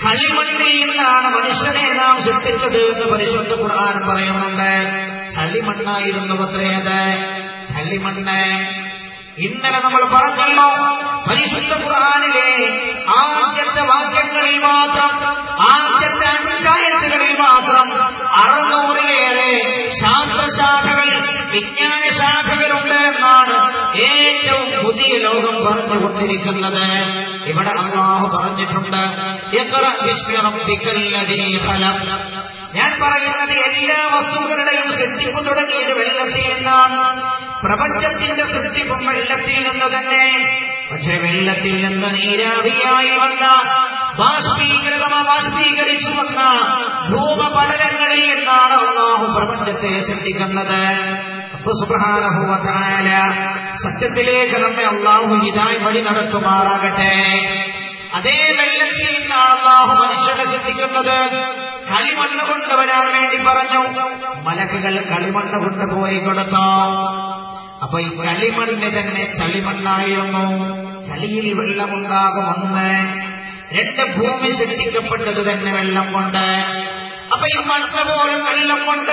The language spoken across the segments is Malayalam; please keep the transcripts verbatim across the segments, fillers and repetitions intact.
കളിമണ്ണിൽ നിന്നാണ് മനുഷ്യനെ നാം സൃഷ്ടിച്ചത് എന്ന് പരിശുദ്ധ ഖുർആൻ പറയുന്നുണ്ട്. ചളിമണ്ണായിരുന്നു അത്രയത്, ചളിമണ്ണ്. ഇന്നലെ നമ്മൾ പറഞ്ഞല്ലോ, പരിശുദ്ധ ഖുർആനിലെ ആദ്യത്തെ വാക്യങ്ങളിൽ മാത്രം, ആദ്യത്തെ അധ്യായത്തുകളിൽ മാത്രം അറുന്നൂറിലേറെ ശാസ്ത്രശാഖകൾ, വിജ്ഞാന ശാഖകളുണ്ട് എന്നാണ് ഏറ്റവും പുതിയ ലോകം പറഞ്ഞുകൊണ്ടിരിക്കുന്നത്. ഇവിടെ അല്ലാഹു പറഞ്ഞിട്ടുണ്ട്, ഇഖ്റ ബിസ്മി റബ്ബിക്കൽ ലദീ ഖലഖ്. ഞാൻ പറയുന്നത് എല്ലാ വസ്തുക്കളുടെയും സൃഷ്ടിപ്പ് തുടങ്ങിയത് വെള്ളത്തിൽ നിന്നാണ്. പ്രപഞ്ചത്തിന്റെ സൃഷ്ടിപ്പും വെള്ളത്തിൽ നിന്ന് തന്നെ. പക്ഷെ വെള്ളത്തിൽ നിന്ന് നീരാവിയായി വന്ന ബാഷ്പീകൃതമ ബാഷ്പീകരിച്ചു വന്ന ധൂമപടലങ്ങളിൽ നിന്നാണ് അല്ലാഹു പ്രപഞ്ചത്തെ സൃഷ്ടിക്കുന്നത്. അല്ലാഹു സുബ്ഹാനഹു വ തആല സത്യത്തിലേക്ക് നമ്മെ അല്ലാഹു ഹിദായത്ത് വഴി നടത്തുമാറാകട്ടെ. അതേ വെള്ളത്തിൽ നിന്നാണ് അല്ലാഹു മനുഷ്യനെ സൃഷ്ടിക്കുന്നത്. കളിമണ്ണ് കൊണ്ടുവരാൻ വേണ്ടി പറഞ്ഞു. മലക്കുകൾ കളിമണ്ണ് കൊണ്ടുപോയി കൊടുത്തു. അപ്പൊ ഈ കളിമണ്ണ് തന്നെ ചളിമണ്ണായിരുന്നു. ചളിയിൽ വെള്ളമുണ്ടാകുമെന്ന്. രണ്ട്, ഭൂമി സൃഷ്ടിക്കപ്പെട്ടത് തന്നെ വെള്ളം കൊണ്ട്. അപ്പൊ ഈ മണ്ണ് പോലും വെള്ളം കൊണ്ട്.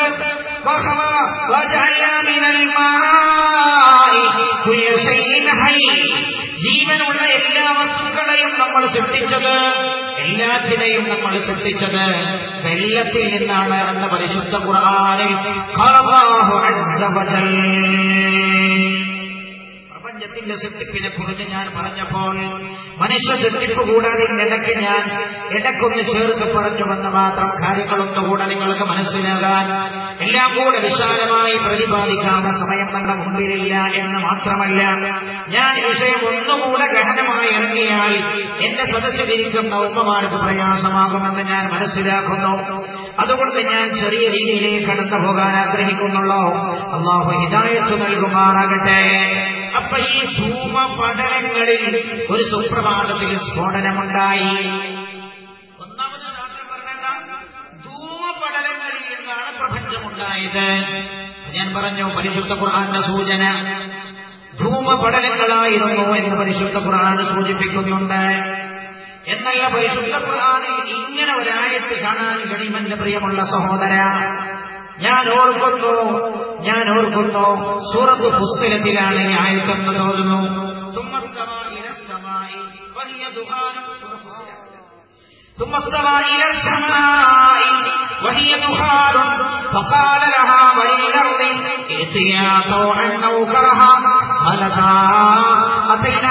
ജീവനുള്ള എല്ലാ വസ്തുക്കളെയും നമ്മൾ സൃഷ്ടിച്ചത്, എല്ലാത്തിനെയും നമ്മൾ സൃഷ്ടിച്ചത് വെള്ളത്തിൽ നിന്നാണ് എന്ന പരിശുദ്ധ ഖുർആനിൽ അല്ലാഹു അസ്സ വജൽ. പ്രപഞ്ചത്തിന്റെ സൃഷ്ടിപ്പിനെ കുറിച്ച് ഞാൻ പറഞ്ഞപ്പോൾ മനുഷ്യ സൃഷ്ടിപ്പ് കൂടാതെ ഇടയ്ക്ക് ഞാൻ ഇടയ്ക്കൊന്ന് ചേർത്ത് പറഞ്ഞുവെന്ന് മാത്രം. കാര്യങ്ങളൊന്നുകൂടെ നിങ്ങൾക്ക് മനസ്സിലാകാൻ, എല്ലാം കൂടെ വിശാലമായി പ്രതിപാദിക്കാവുന്ന സമയം നമ്മുടെ മുമ്പിലില്ല എന്ന് മാത്രമല്ല, ഞാൻ വിഷയം ഒന്നുകൂടെ ഗഹനമായി ഇറങ്ങിയാൽ എന്റെ സദസ്സിലിരിക്കുന്ന ഉമ്മമാർക്ക് പ്രയാസമാകുമെന്ന് ഞാൻ മനസ്സിലാക്കുന്നു. അതുകൊണ്ട് ഞാൻ ചെറിയ രീതിയിലേക്ക് കടന്നു പോകാൻ ആഗ്രഹിക്കുന്നുള്ളൂ. അല്ലാഹു ഹിദായത്ത് നൽകുമാറാകട്ടെ. അപ്പൊ ഈ ധൂമപടലങ്ങളിൽ ഒരു സുപ്രഭാതത്തിൽ സ്ഫോടനമുണ്ടായി. ഒന്നാമത് ശാസ്ത്രം പറഞ്ഞ ധൂമപടലങ്ങളിൽ നിന്നാണ് പ്രപഞ്ചമുണ്ടായത്. ഞാൻ പറഞ്ഞു, പരിശുദ്ധ ഖുർആന്റെ സൂചന ധൂമപടലങ്ങളായിരുന്നു എന്ന് പരിശുദ്ധ ഖുർആൻ സൂചിപ്പിക്കുന്നുണ്ട്. എന്നല്ല, പരിശുദ്ധ ഖുർആനിൽ ഇങ്ങനെ ഒരായത്ത് കാണാൻ കഴിയുമെന്ന് പ്രിയമുള്ള സഹോദര. ഞാൻ ഓർക്കുന്നു ഞാൻ ഓർക്കുന്നു സൂറത്ത് ഫുസ്സിലത്തിലാണ് ഈ ആയത്തെന്ന് തോന്നുന്നു. ثم استوى إلى السماء وهي دخان فقال لها وللأرض ائتيا طوعا أو كرها قالتا أتينا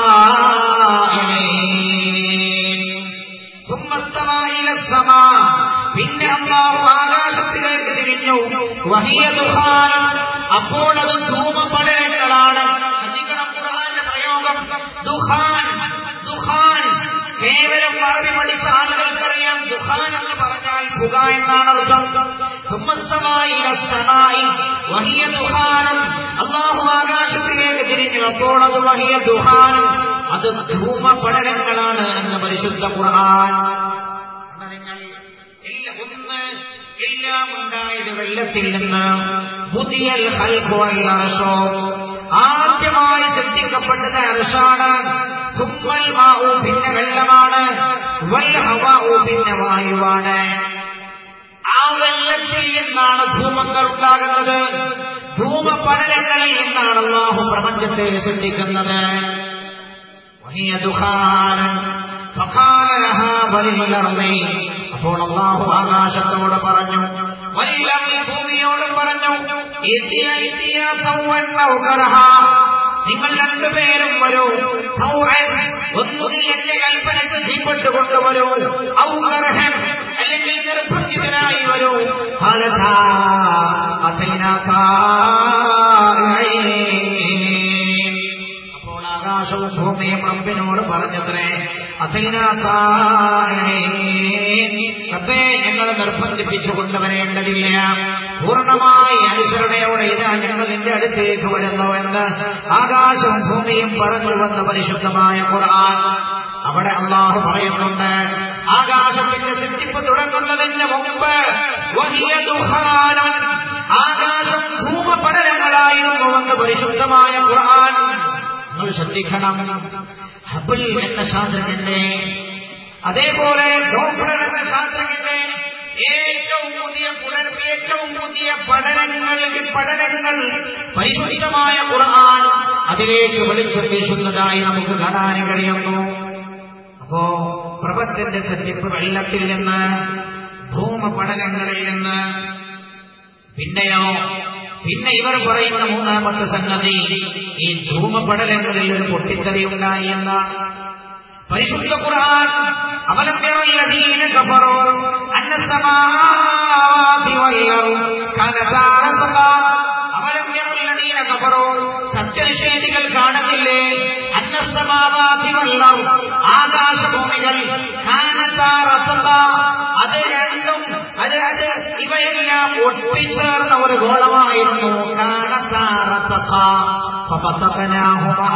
طائعين. ثم استوى إلى السماء, പിന്നെ അല്ലാഹു ആകാശത്തിലേക്ക് തിരിഞ്ഞു. വഹിയ ദുഖാൻ, അപ്പോൾ അത് ധൂമപടലങ്ങളാണ്. ശ്രദ്ധിക്കണം ഖുർആന്റെ പ്രയോഗം. ദുഖാൻ ദുഖാൻ കേവലം പറഞ്ഞു പഠിച്ച ആളുകൾക്കറിയാം ദുഖാൻ എന്ന് പറഞ്ഞാൽ പുക എന്നാണ് അർത്ഥം. അല്ലാഹു ആകാശത്തിലേക്ക് തിരിഞ്ഞു. അപ്പോൾ അത് വഹിയ ദുഖാൻ, അത് ധൂമപടലങ്ങളാണ് എന്ന് പരിശുദ്ധ ഖുർആൻ. ഒന്ന്, എല്ലാം ഉണ്ടായത് വെള്ളത്തിൽ നിന്ന്. പുതിയൽ ഖൽഖു വൽ അർശ്, ആദ്യമായി സൃഷ്ടിക്കപ്പെട്ടത് അർശാണ്. സുമ്മൽ മാഉ, പിന്നെ വെള്ളമാണ്. വൽ ഹവാഉ, പിന്നെ വായുവാണ്. ആ വെള്ളത്തിൽ നിന്നാണ് ധൂമങ്ങൾ ഉണ്ടാകുന്നത്. ധൂമപടലങ്ങളിൽ നിന്നാണ് അല്ലാഹു പ്രപഞ്ചത്തെ സൃഷ്ടിക്കുന്നത്. വഹിയ ദുഖാൻ ഫഖാല ലഹാ വലിൽ-അർളി, അപ്പോൾ അല്ലാഹു ആകാശത്തോട് പറഞ്ഞു, വലിൽ-അർളി, ഭൂമിയോട് പറഞ്ഞു, ഇത്തിയ ഇത്തിയ തൗഅൻ ഔ കറഹാ, നിങ്ങൾ രണ്ടുപേരും വരൂ. തൗഅൻ, ഒന്നുകിൽ എന്റെ കൽപ്പനയ്ക്ക് കീഴ്പ്പെട്ട് കൊണ്ടുവരൂ. ഔ കറഹൻ, അല്ലെങ്കിൽ നിർബന്ധിതനായി വരൂ. ഖാലതാ അതൈനാ താഇഈൻ, അപ്പോൾ ആകാശവും ഭൂമിയും റബ്ബിനോട് പറഞ്ഞത്രേ, അതൈനാ താഇഈൻ, റബ്ബേ, ഞങ്ങൾ നിർബന്ധിപ്പിച്ചു കൊണ്ടുവരേണ്ടതില്ല, പൂർണ്ണമായി അനുസരണയോടെ ഇതാ ഞങ്ങൾ നിന്റെ അടുത്തേക്ക് വരുന്നുവെന്ന് ആകാശവും ഭൂമിയും പറഞ്ഞുവെന്ന് പരിശുദ്ധമായ ഖുർആൻ. അവിടെ അല്ലാഹു പറയുന്നുണ്ട്, ആകാശത്തിന്റെ സൃഷ്ടിപ്പ് തുടങ്ങുന്നതിന് മുമ്പ് വഹിയ ദുഖാൻ, ആകാശം ധൂമപടലങ്ങളായിരുന്നുവെന്ന് പരിശുദ്ധമായ ഖുർആൻ. നിങ്ങൾ ശ്രദ്ധിക്കണം, ഹബിൾ എന്ന ശാസ്ത്രജ്ഞന്റെ അതേപോലെ ഡോക്ടർ എന്ന ശാസ്ത്രജ്ഞന്റെ ഏറ്റവും പുതിയ ഏറ്റവും പുതിയ പഠനങ്ങൾ പഠനങ്ങൾ പരിശുദ്ധമായ ഖുർആൻ അതിലേക്ക് വെളിച്ചം വീശുന്നതായി നമുക്ക് കാണാൻ കഴിയുന്നു. അപ്പോ പ്രപഞ്ചത്തിന്റെ സത്യപ്പ് വെള്ളത്തിൽ നിന്ന്, ധൂമപടലങ്ങളിൽ നിന്ന്. പിന്നെയോ പിന്നെ ഇവർ പറയുന്ന മൂന്നാമത്തെ സംഗതി, ഈ ധൂമപടലങ്ങളിൽ ഒരു പൊട്ടിത്തെറി ഉണ്ടായി എന്നാണ്. പരിശുദ്ധ ഖുർആൻ അവലം യറല്ലദീന കഫറൂ അന്നസ്സമാവാതി വൽ കാനതാ റത്ഖാ അവലം യറല്ലദീന കഫറൂ സത്യനിഷേധികൾ കാണുന്നില്ലേ അന്നസ്സമാവാതി വൽ ആകാശഭൂമികൾ കാനതാ റത്ഖാ അത് രണ്ടും അത് അത് ഇവയെല്ലാം ഒട്ടിച്ചേർന്ന ഒരു ഗോളമായിരുന്നു. കാനതാ റത്ഖാ ഫഫതഖനാഹുമാ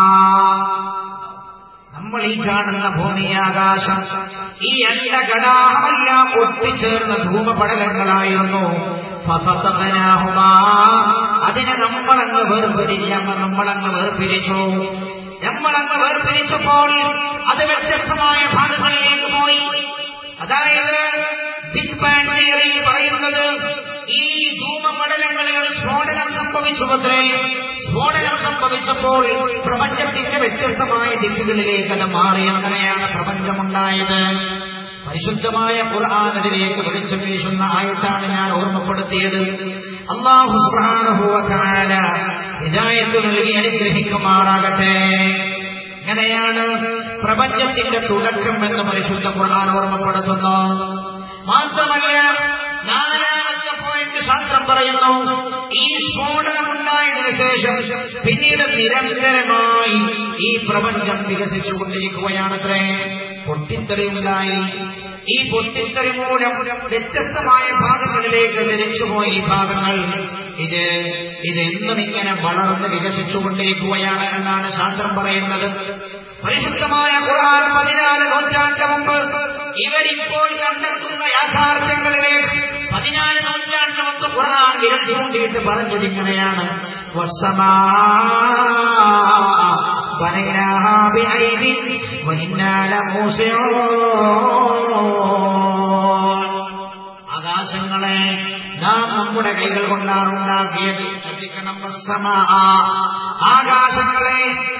നമ്മൾ ഈ കാണുന്ന ഭൂമി, ആകാശം, ഈ അണ്ടകടാഹമെല്ലാം ഒട്ടിച്ചേർന്ന ധൂമപടലങ്ങളായിരുന്നു. ഫഫതഖനാഹുമാ അതിനെ നമ്മളങ്ങ് വേർപിരിഞ്ഞ നമ്മളങ്ങ് വേർപിരിച്ചു നമ്മളങ്ങ് വേർപിരിച്ചപ്പോൾ അത് വ്യത്യസ്തമായ ഭാഗങ്ങളിലേക്ക് പോയി. അതായത് ബിഗ് ബാങ് തിയറി പറയുന്നത് ഈ ധൂമപടലങ്ങളിൽ ഒരു സ്ഫോടനം സംഭവിച്ചുവത്രേ. സ്ഫോടനം സംഭവിച്ചപ്പോൾ പ്രപഞ്ചത്തിന്റെ വ്യത്യസ്തമായ ദിക്കുകളിലേക്ക് അത് മാറി. അങ്ങനെയാണ് പ്രപഞ്ചമുണ്ടായത്. പരിശുദ്ധമായ ഖുർആൻ അതിലേക്ക് വെളിച്ചം വീശുന്ന ആയത്താണ് ഞാൻ ഓർമ്മപ്പെടുത്തിയത്. അല്ലാഹു സുബ്ഹാനഹു വ തആല ഹിദായത്ത് നൽകി അനുഗ്രഹിക്കുമാറാകട്ടെ. ഇങ്ങനെയാണ് പ്രപഞ്ചത്തിന്റെ തുടക്കം എന്ന് പരിശുദ്ധ ഖുർആൻ ഓർമ്മപ്പെടുത്തുന്നു. മാത്രമല്ല നാലാമത്തെ പോയിന്റ് ശാസ്ത്രം പറയുന്നു, ഈ സ്ഫോടനമുണ്ടായതിനു ശേഷം പിന്നീട് നിരന്തരമായി ഈ പ്രപഞ്ചം വികസിച്ചുകൊണ്ടിരിക്കുകയാണത്രേ. പൊട്ടിത്തെറിയുണ്ടായി. ഈ പൊട്ടിത്തെറി മൂലം വ്യത്യസ്തമായ ഭാഗങ്ങളിലേക്ക് തിരിച്ചുപോയി. ഈ ഭാഗങ്ങൾ ഇത് ഇതെന്നും ഇങ്ങനെ വളർന്ന് വികസിച്ചുകൊണ്ടിരിക്കുകയാണ് എന്നാണ് ശാസ്ത്രം പറയുന്നത്. പരിശുദ്ധമായ ഖുർആൻ പതിനാല് നൂറ്റാണ്ട് മുമ്പ് ഇവരിപ്പോൾ കണ്ടെത്തുന്ന യാഥാർത്ഥ്യങ്ങളിലേക്ക് പതിനാല് നൂറ്റാണ്ട് മുമ്പ് ഖുർആൻ വിരൽ ചൂണ്ടിയിട്ട് പറഞ്ഞത് ഇങ്ങനെയാണ്: ആകാശങ്ങളെ നാം നമ്മുടെ കൈകൾ കൊണ്ടാണ് ഉണ്ടാക്കിയത്. ശ്രദ്ധിക്കണം. ആകാശങ്ങളെ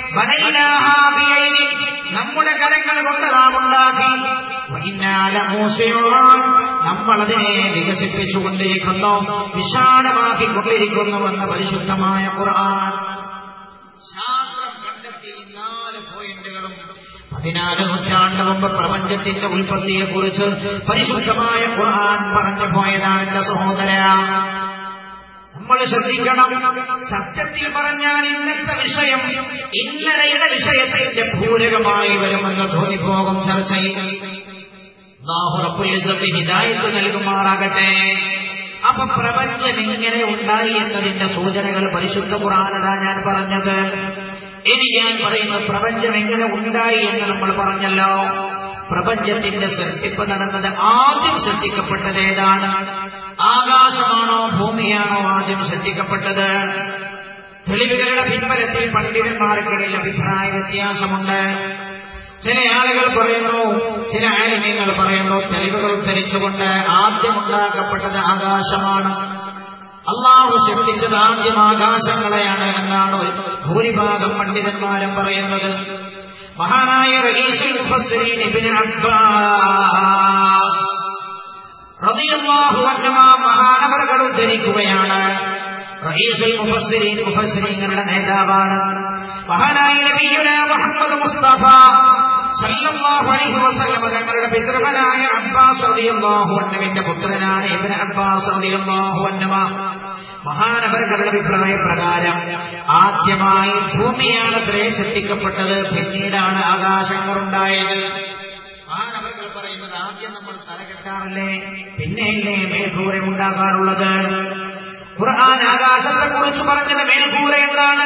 നമ്മുടെ കരങ്ങൾ കൊണ്ട് നാം ഉണ്ടാക്കി. നമ്മളതിനെ വികസിപ്പിച്ചുകൊണ്ടിരിക്കുന്നു, വിശാലമാക്കിക്കൊണ്ടിരിക്കുന്നുവെന്ന പരിശുദ്ധമായ ഖുർആൻ. ശാസ്ത്രം കണ്ടെത്തിയ നാല് പോയിന്റുകളും പതിനാല് നൂറ്റാണ്ട് മുമ്പ് പ്രപഞ്ചത്തിന്റെ ഉൽപ്പത്തിയെക്കുറിച്ച് പരിശുദ്ധമായ ഖുർആൻ പറഞ്ഞു പോയതാണ്. എന്റെ സഹോദര, നമ്മൾ ശ്രദ്ധിക്കണം. സത്യത്തിൽ പറഞ്ഞാൽ ഇന്നത്തെ വിഷയം ഇന്നലെയുടെ വിഷയത്തിന്റെ പൂരകമായി വരുമെന്ന് തോന്നിപ്പോകും ചർച്ചയിൽ. അല്ലാഹു റബ്ബുൽ ഇസ്സത്ത് ഹിദായത്ത് നൽകുമാറാകട്ടെ. അപ്പൊ പ്രപഞ്ചം എങ്ങനെ ഉണ്ടായി എന്നതിന്റെ സൂചനകൾ പരിശുദ്ധ ഖുർആനിലാ ഞാൻ പറഞ്ഞത്. ഇനി ഞാൻ പറയുന്നത് പ്രപഞ്ചം എങ്ങനെ ഉണ്ടായി എന്ന് നമ്മൾ പറഞ്ഞല്ലോ. പ്രപഞ്ചത്തിന്റെ സൃഷ്ടിപ്പ് നടന്നത്, ആദ്യം സൃഷ്ടിക്കപ്പെട്ടത് ഏതാണ്? ആകാശമാണോ ഭൂമിയാണോ ആദ്യം സൃഷ്ടിക്കപ്പെട്ടത്? തെളിവുകളുടെ പിൻബലത്തിൽ പണ്ഡിതന്മാർക്കിടയിൽ അഭിപ്രായ വ്യത്യാസമുണ്ട്. ചില ആളുകൾ പറയുന്നു, ചില ആലിമീങ്ങൾ പറയുന്നു, തെളിവുകൾ ഉദ്ധരിച്ചുകൊണ്ട് ആദ്യം ഉണ്ടാക്കപ്പെട്ടത് ആകാശമാണ്. അള്ളാഹു സൃഷ്ടിച്ചത് ആദ്യം ആകാശങ്ങളെയാണ് എന്നാണ് ഭൂരിഭാഗം പണ്ഡിതന്മാരും പറയുന്നത്. മഹാനായ റഈസുൽ മുഫസ്സിരീൻ ഇബ്നു അബ്ബാസ് റളിയല്ലാഹു അൻഹു മഹാനവറുകൾ ഉദ്ധരിക്കുകയാണ്. റഈസുൽ മുഫസ്സിരീൻ മുഫസ്സിരീങ്ങളുടെ നേതാവാണ് മഹാനായ നബിയുനാ മുഹമ്മദ് മുസ്തഫ സല്ലല്ലാഹു അലൈഹി വസല്ലം തങ്ങളുടെ പിതൃവനായ അബ്ബാസ് റളിയല്ലാഹു അൻഹുവിന്റെ പുത്രനാണ് ഇബ്നു അബ്ബാസ് റളിയല്ലാഹു അൻഹു. മഹാനവറുകളുടെ അഭിപ്രായ പ്രകാരം ആദ്യമായി ഭൂമിയാണ് സൃഷ്ടിക്കപ്പെട്ടത്, പിന്നീടാണ് ആകാശങ്ങൾ ഉണ്ടായത്. മഹാനവറുകൾ പറയുന്നത്, ആദ്യം നമ്മൾ തലകെട്ടാറല്ലേ, പിന്നെയല്ലേ മേൽക്കൂര ഉണ്ടാകാറുള്ളത്. ഖുർആൻ ആകാശത്തെ കുറിച്ച് പറഞ്ഞത് മേൽക്കൂര എന്താണ്?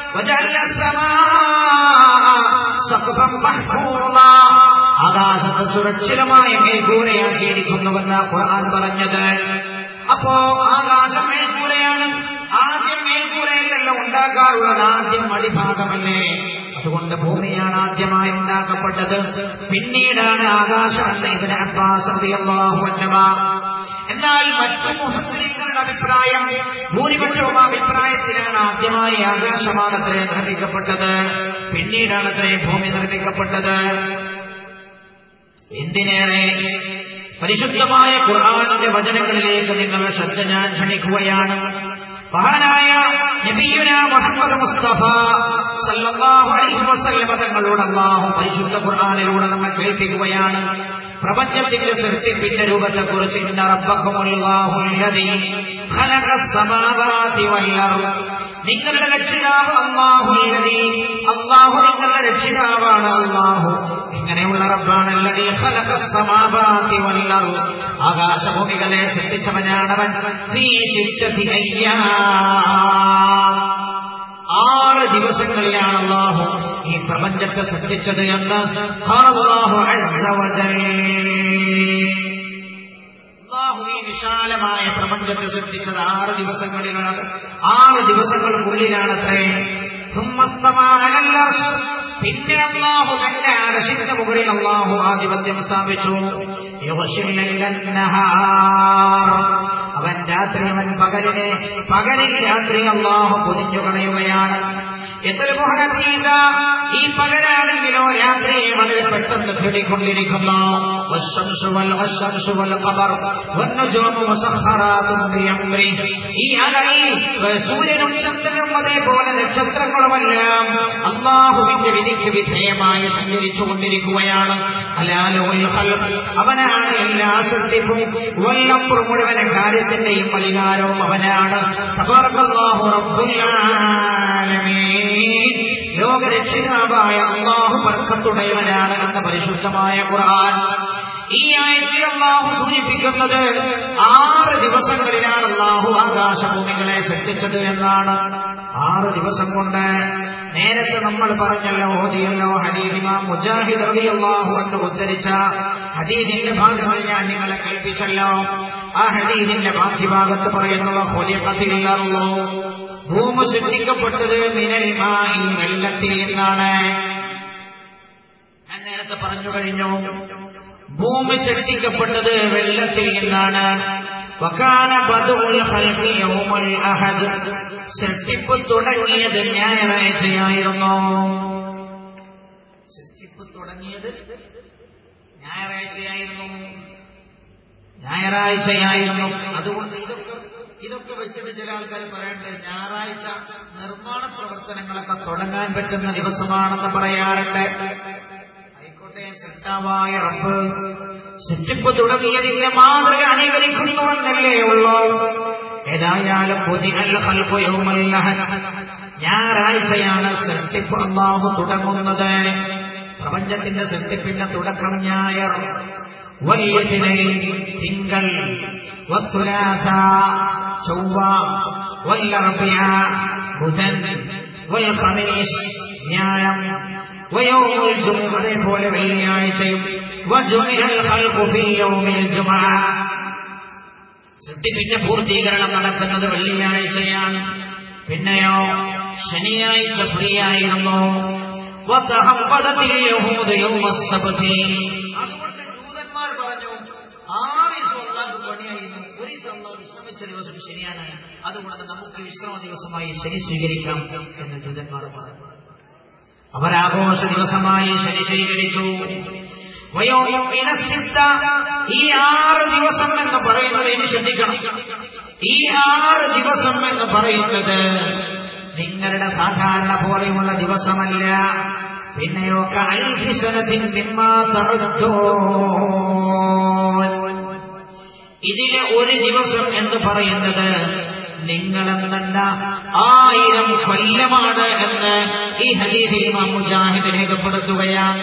ആകാശത്തെ സുരക്ഷിതമായ മേൽക്കൂരയാക്കിയിരിക്കുന്നുവെന്ന് ഖുർആൻ പറഞ്ഞത്. അപ്പോ ആകാശം മേൽക്കൂരയാണ്. ആദ്യം മേൽക്കൂരയല്ല ഭൂമിയെല്ലാം ഉണ്ടാക്കാറുള്ളത് ആദ്യം അടിഭാഗമല്ലേ? അതുകൊണ്ട് ഭൂമിയാണ് ആദ്യമായി ഉണ്ടാക്കപ്പെട്ടത്, പിന്നീടാണ് ആകാശമെന്ന് ഇബ്നു അബ്ബാസ് റളിയല്ലാഹു അൻഹു. എന്നാൽ മറ്റു മുഫസ്സിരീങ്ങളുടെ അഭിപ്രായം, ഭൂരിപക്ഷവും അഭിപ്രായത്തിലാണ് ആദ്യമായി ആകാശമാണത്രേ നിർമ്മിക്കപ്പെട്ടത്, പിന്നീടാണത്രേ ഭൂമി നിർമ്മിക്കപ്പെട്ടത്. എന്തിനേറെ പരിശുദ്ധമായ ഖുർആനിന്റെ വചനങ്ങളിലേക്ക് നിങ്ങളുടെ ശ്രദ്ധ ഞാൻ ക്ഷണിക്കുകയാണ്. മഹാനായ നബിയുനാ മുഹമ്മദ് മുസ്തഫ സല്ലല്ലാഹു അലൈഹി വസല്ലം തങ്ങളോട് അല്ലാഹു പരിശുദ്ധ ഖുർആനിലൂടെ നമ്മെ കേൾപ്പിക്കുകയാണ് പ്രപഞ്ചത്തിന്റെ സൃഷ്ടിപ്പിന്റെ രൂപത്തെക്കുറിച്ച്. ഇന്ന റബ്ബക്കുമുല്ലാഹുൽ ലദീ ഖലഖസ് സമാവാതി വൽ അർദ്, നിങ്ങളുടെ രക്ഷിതാവ് അല്ലാഹുൽ ലദീ, അല്ലാഹു നിങ്ങളുടെ രക്ഷിതാവാണ്. അല്ലാഹു ഇങ്ങനെയുള്ള റബ്ബാണ്. അല്ലദീ ഖലഖസ് സമാവാതി വൽ അർദ്, ആകാശഭൂമികളെ സൃഷ്ടിച്ചവനാണവൻ. ഫീ സിത്തതി അയ്യാം, ആറ് ദിവസങ്ങളിലാണ് അല്ലാഹു ഈ പ്രപഞ്ചത്തെ സൃഷ്ടിച്ചത് എന്ന് അല്ലാഹു അസ്സ വജൽ. അല്ലാഹു ഈ വിശാലമായ പ്രപഞ്ചത്തെ സൃഷ്ടിച്ചത് ആറ് ദിവസങ്ങളിലാണ്, ആറ് ദിവസങ്ങൾക്കുള്ളിലാണത്രേ. പിന്നെ അല്ലാഹു തന്റെ അർശിന്റെ മുകളിൽ അല്ലാഹു ആധിപത്യം സ്ഥാപിച്ചു. അവൻ രാത്രി അവൻ പകലിനെ, പകലിൽ രാത്രി അല്ലാഹു പൊതിഞ്ഞു കളയുകയാണ്. ഈ പകലാണെങ്കിലോ രാത്രിയെ വളരെ പെട്ടെന്ന് തേടിക്കൊണ്ടിരിക്കുന്നു. ഈ അലയിൽ സൂര്യനും ചന്ദ്രനും അതേപോലെ നക്ഷത്രങ്ങളുമെല്ലാം അല്ലാഹുവിന്റെ വിധിക്ക് വിധേയമായി സഞ്ചരിച്ചു കൊണ്ടിരിക്കുകയാണ്. അവനാണ് എല്ലാ സൃഷ്ടിപ്പും, വല്ലപ്പുറം മുഴുവൻ കാര്യത്തിന്റെയും അധികാരവും അവനാണ്. തബാറകല്ലാഹു റബ്ബുൽ ആലമീൻ, ലോകരക്ഷിതാവായ അല്ലാഹു ബർക്കത്തുടയവനാണ് എന്ന പരിശുദ്ധമായ ഖുർആൻ. ഈ ആയത്തിൽ അല്ലാഹു സൂചിപ്പിക്കുന്നത് ആറ് ദിവസങ്ങളിലാണ് അല്ലാഹു ആകാശഭൂമികളെ സൃഷ്ടിച്ചത് എന്നാണ്. ആറ് ദിവസം കൊണ്ട്. നേരത്തെ നമ്മൾ പറഞ്ഞല്ലോ, ഓതിയല്ലോ, ഹദീസ് ഇമാം മുജാഹിദ് റളിയല്ലാഹു അൻഹു ഉദ്ധരിച്ച ഹദീസിന്റെ ഭാഗങ്ങൾ ഞാൻ നിങ്ങളെ കേൾപ്പിച്ചല്ലോ. ആ ഹദീസിന്റെ ബാക്കി ഭാഗത്ത് പറയുന്നത് ഖുലിഖത്തിൽ അർളു, ഭൂമി സൃഷ്ടിക്കപ്പെട്ടത് മിനൽ മായി, വെള്ളത്തിൽ നിന്നാണ്. ഞാൻ നേരത്തെ പറഞ്ഞു കഴിഞ്ഞു, ഭൂമി സൃഷ്ടിക്കപ്പെട്ടത് വെള്ളത്തിൽ നിന്നാണ്. വകാന ബദഉൽ ഖൽഖി യൗമുൽ അഹദ്, സൃഷ്ടിപ്പ് തുടങ്ങിയത് ഞായറാഴ്ചയായിരുന്നു. സൃഷ്ടിപ്പ് തുടങ്ങിയത് ഞായറാഴ്ചയായിരുന്നു ഞായറാഴ്ചയായിരുന്നു അതുകൊണ്ട് ഇതൊക്കെ ഇതൊക്കെ വെച്ചിട്ട് ചില ആൾക്കാർ പറയേണ്ടത് ഞായറാഴ്ച നിർമ്മാണ പ്രവർത്തനങ്ങളൊക്കെ തുടങ്ങാൻ പറ്റുന്ന ദിവസമാണെന്ന് പറയാറുണ്ട്. ആയിക്കോട്ടെ, സൃഷ്ടാവായ റബ്ബ് സൃഷ്ടിപ്പ് തുടങ്ങിയതിന്റെ മാതൃക അനുകരിക്കുന്നുവെന്നല്ലേ ഉള്ളൂ. ഏതായാലും ഞായറാഴ്ചയാണ് സൃഷ്ടിപ്പ് അല്ലാഹു തുടങ്ങുന്നത്. പ്രപഞ്ചത്തിന്റെ സൃഷ്ടിപ്പിന്റെ തുടക്കം ഞായർ, വല്യതിനൈൻ തിങ്കൾ, വസ്സുലാസ ചൊവ്വ, വല്ലർബിഅ ബുധൻ, വൽഖമീസ് വ്യാഴം, വയൗമുൽ ജുമുഅ അതേപോലെ വെള്ളിയാഴ്ചയും, വജുമിഅൽ ഖൽഖു ഫീ യൗമിൽ ജുമുഅ, സൃഷ്ടിപ്പിന്റെ പൂർത്തീകരണം നടക്കുന്നത് വെള്ളിയാഴ്ചയാണ്. പിന്നെയോ ശനിയാഴ്ച ഫ്രീ ആയിരുന്നു. വതഹബ്ബദത്തിൽ യഹൂദ് യൗമസ് സബ്തി, അതുകൊണ്ട് ജൂതന്മാർ പറഞ്ഞു ആറ് ദിവസം അല്ലാഹു പണിയായിരുന്നു, ഒരു ദിവസം അല്ലാഹു വിശ്രമിച്ച ദിവസം ശനിയാണ്, അതുകൊണ്ട് നമുക്ക് വിശ്രമ ദിവസമായി ശനി സ്വീകരിക്കാം എന്ന് ജൂതന്മാർ പറഞ്ഞു. അവരാഘോഷ ദിവസമായി ശനി സ്വീകരിച്ചു. ഈ ആറ് ദിവസം എന്ന് പറയുന്നത് ഇനി ശ്രദ്ധിക്കണം, ഈ ആറ് ദിവസം എന്ന് പറയുന്നത് നിങ്ങളുടെ സാധാരണ പോലെയുള്ള ദിവസമല്ല. പിന്നെയോ ഇതിലെ ഒരു ദിവസം എന്ന് പറയുന്നത് നിങ്ങളെന്നല്ല ആയിരം കൊല്ലമാണ് എന്ന് ഈ ഹദീസിൽ ഇമാം മുജാഹിദ് രേഖപ്പെടുത്തുകയാണ്.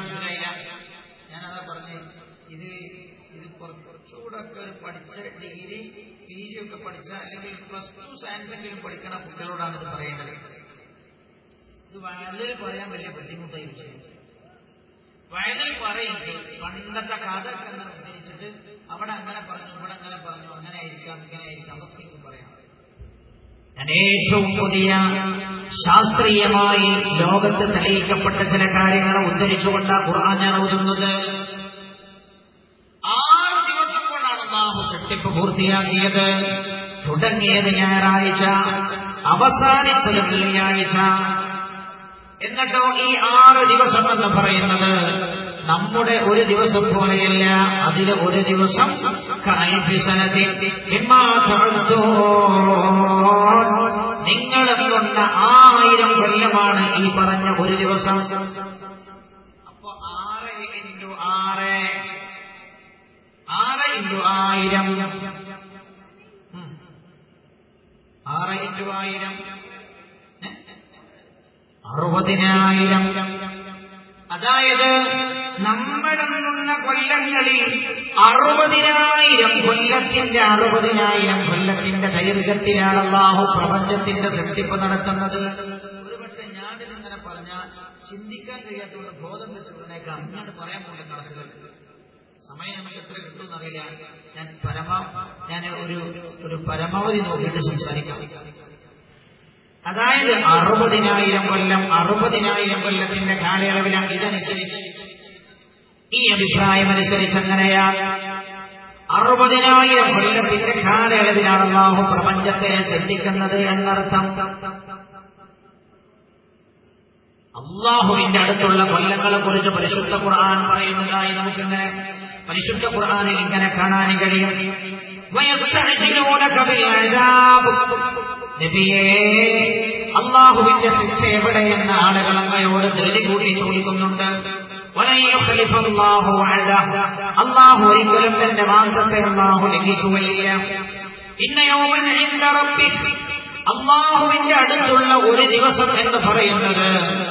പഠിച്ച ഡിഗ്രി പി ജി ഒക്കെ പഠിച്ച അല്ലെങ്കിൽ പ്ലസ് ടു സയൻസ് എങ്കിലും പഠിക്കണ കുട്ടികളോടാണ് ഇത് പറയേണ്ടത്. ഇത് വളരെ പറയാൻ വലിയ ബുദ്ധിമുട്ടായി വിഷയം. വയലിൽ പറയുന്നത് പണ്ടത്തെ കഥ എന്ന് ഉദ്ദേശിച്ചിട്ട് അവിടെ അങ്ങനെ പറഞ്ഞു, ഇവിടെ അങ്ങനെ പറഞ്ഞു, അങ്ങനെ ആയിരിക്കാം, ഇങ്ങനെ ആയിരിക്കാം, അതൊക്കെ പറയാം. ഞാൻ ഏറ്റവും പുതിയ ശാസ്ത്രീയമായി ലോകത്ത് തെളിയിക്കപ്പെട്ട ചില കാര്യങ്ങളെ ഉദ്ധരിച്ചുകൊണ്ട് ഖുർആൻ ഞാൻ ഓതുന്നത്. ആറ് ദിവസം കൊണ്ടാണ് അല്ലാഹു സൃഷ്ടിപ്പ് പൂർത്തിയാക്കിയത്. തുടങ്ങിയത് ഞായറാഴ്ച, അവസാനിച്ചത് വെള്ളിയാഴ്ച. എന്നിട്ടോ ഈ ആറ് ദിവസം എന്ന് പറയുന്നത് നമ്മുടെ ഒരു ദിവസം പോലെയല്ല. അതിലെ ഒരു ദിവസം നിങ്ങളെന്നുള്ള ആയിരം കൊല്ലമാണ് ഈ പറഞ്ഞ ഒരു ദിവസം. അപ്പൊ ആറ് ഇൻറ്റു ആറ് ആറ് ഇൻറ്റു ആയിരം ആറ് ഇൻറ്റു ആയിരം അറുപതിനായിരം. അതായത് നമ്മളെണ്ണുന്ന കൊല്ലങ്ങളിൽ അറുപതിനായിരം കൊല്ലത്തിന്റെ അറുപതിനായിരം കൊല്ലത്തിന്റെ ദൈർഘ്യത്തിലാണ് അല്ലാഹു പ്രപഞ്ചത്തിന്റെ സൃഷ്ടിപ്പ് നടത്തുന്നത്. ഒരുപക്ഷെ ഞാനിതിങ്ങനെ പറഞ്ഞാൽ ചിന്തിക്കാൻ കഴിയാത്തതുകൊണ്ട് ബോധം കിട്ടുന്നതിനേക്കാൾ ഞാൻ പറയാൻ പോകുന്ന കണക്കുകൾ സമയം നമുക്ക് എത്ര കിട്ടുമെന്നറിയില്ല. ഞാൻ പരമാ ഞാൻ ഒരു ഒരു പരമാവധി നോക്കിയിട്ട് സംസാരിക്കാം. അതായത് അറുപതിനായിരം കൊല്ലം അറുപതിനായിരം കൊല്ലത്തിന്റെ കാലയളവിലാണ്. ഇതനുസരിച്ച് ഈ അഭിപ്രായം അനുസരിച്ച് അങ്ങനെയാണ്. അറുപതിനായിരം കൊല്ലത്തിന്റെ കാലയളവിലാണ് അല്ലാഹു പ്രപഞ്ചത്തെ സൃഷ്ടിക്കുന്നത് എന്നർത്ഥം. അല്ലാഹുവിന്റെ അടുത്തുള്ള കൊല്ലങ്ങളെ കുറിച്ച് പരിശുദ്ധ ഖുർആൻ പറയുന്നതായി നമുക്കിങ്ങനെ പരിശുദ്ധ ഖുർആനിൽ ഇങ്ങനെ കാണാൻ കഴിയും. നബിയേ, അല്ലാഹുവിന്റെ ശിക്ഷ എവിടെയെന്ന് ആളുകൾ അങ്ങയോട് ധൃതി കൂട്ടി ചോദിക്കുന്നുണ്ട്. അല്ലാഹു ഒരിക്കലും തന്റെ വാഗ്ദത്തെ അല്ലാഹു ലംഘിക്കുകയില്ല. ഇന്ന യൗമൻ ഇൻദ റബ്ബിക്, അല്ലാഹുവിന്റെ അടുത്തുള്ള ഒരു ദിവസം എന്ന് പറയുന്നത്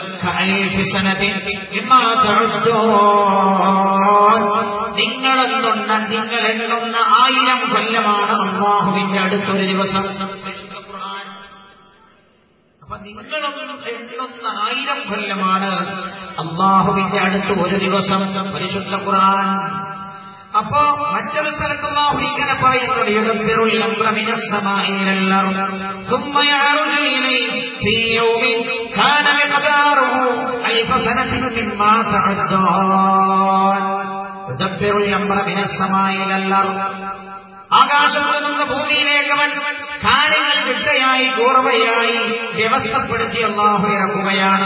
നിങ്ങളെണ്ണുന്ന നിങ്ങൾ എണ്ണുന്ന ആയിരം കൊല്ലമാണ് അല്ലാഹുവിന്റെ അടുത്തൊരു ദിവസം. അപ്പൊ നിങ്ങളൊന്നും എണ്ണുന്ന ആയിരം കൊല്ലമാണ് അല്ലാഹുവിന്റെ അടുത്ത് ഒരു ദിവസം. പരിശുദ്ധ ഖുർആൻ. അപ്പോ മറ്റൊരു സ്ഥലത്ത് അല്ലാഹു ഇങ്ങനെ പറയുന്നത്, യുദബ്ബിറുൽ അംറ മിനസ് സമാഇ ഇലൽ അർദ് ثم يعرج إليه في يوم كان مقداره ألف سنة مما تعدون. യുദബ്ബിറുൽ അംറ മിനസ് സമാഇ ഇലൽ അർദ്, ആകാശത്തു നിന്ന് ഭൂമിയിലേക്ക് അവൻ കാര്യങ്ങൾ ചിട്ടയായി കൂർവയായി വ്യവസ്ഥപ്പെടുത്തി അല്ലാഹു ഇറക്കുകയാണ്.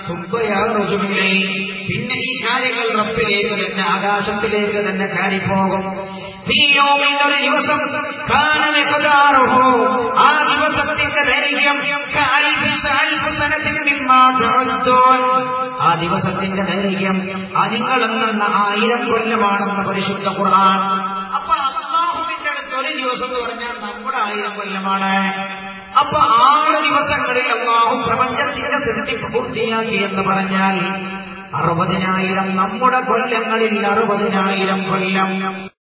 പിന്നെ ഈ കാര്യങ്ങൾ റബ്ബിലേക്ക് തന്നെ ആകാശത്തിലേക്ക് തന്നെ കയറിപ്പോകും. ഒരു ദിവസം ആ ദിവസത്തിന്റെ ദൈർഘ്യം ആ ദിവസത്തിന്റെ ദൈർഘ്യം അതിങ്ങളെന്ന ആയിരം കൊല്ലമാണെന്ന് പരിശുദ്ധ ഖുർആൻ. അപ്പൊ അല്ലാഹുവിന്റെ അടുത്ത് ഒരു ദിവസം എന്ന് പറഞ്ഞാൽ നമ്മുടെ ആയിരം കൊല്ലമാണ്. അപ്പൊ ആറ് ദിവസങ്ങളിൽ അല്ലാഹു പ്രപഞ്ചത്തിന്റെ സൃഷ്ടിപ്പ് പൂർത്തിയാക്കി എന്ന് പറഞ്ഞാൽ അറുപതിനായിരം നമ്മുടെ കൊല്ലങ്ങളിൽ അറുപതിനായിരം കൊല്ലം.